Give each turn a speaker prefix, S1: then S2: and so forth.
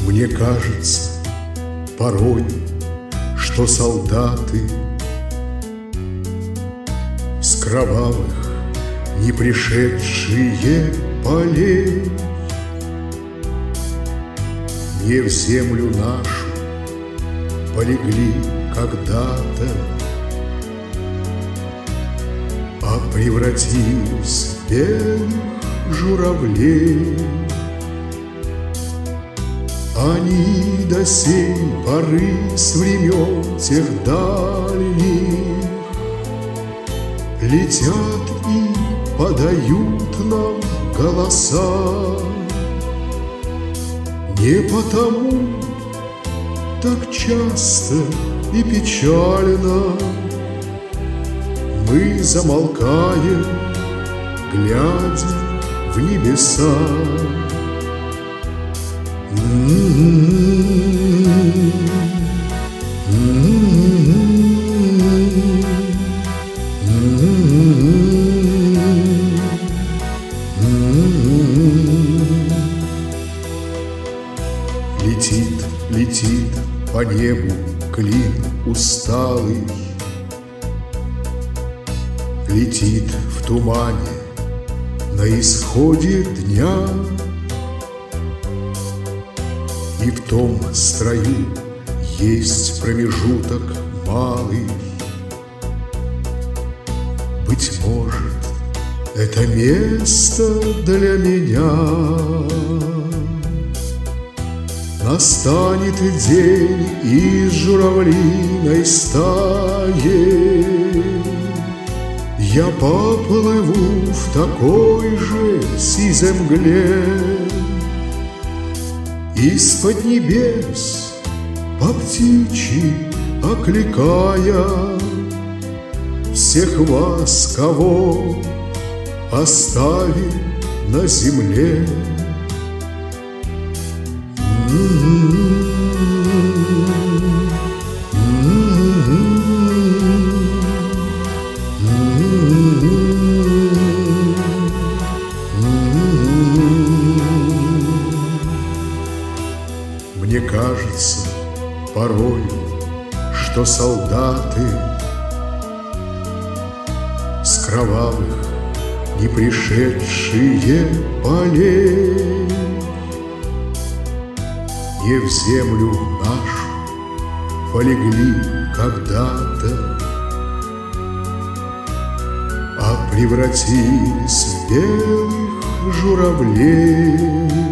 S1: Мне кажется порой, что солдаты с кровавых не пришедшие полей не в землю нашу полегли когда-то, а превратились в белых журавлей. Они до сей поры с времен тех дальних летят и подают нам голоса. Не потому так часто и печально мы замолкаем, глядя в небеса. Летит, летит по небу клин усталый, летит в тумане на исходе дня. И в том строю есть промежуток малый. Быть может, это место для меня. Настанет день из журавлиной стаи, я поплыву в такой же сизой мгле. Из-под небес по птичьи окликая всех вас, кого оставил на земле. Мне кажется порой, что солдаты с кровавых не пришедшие полей не в землю нашу полегли когда-то, а превратились в белых журавлей.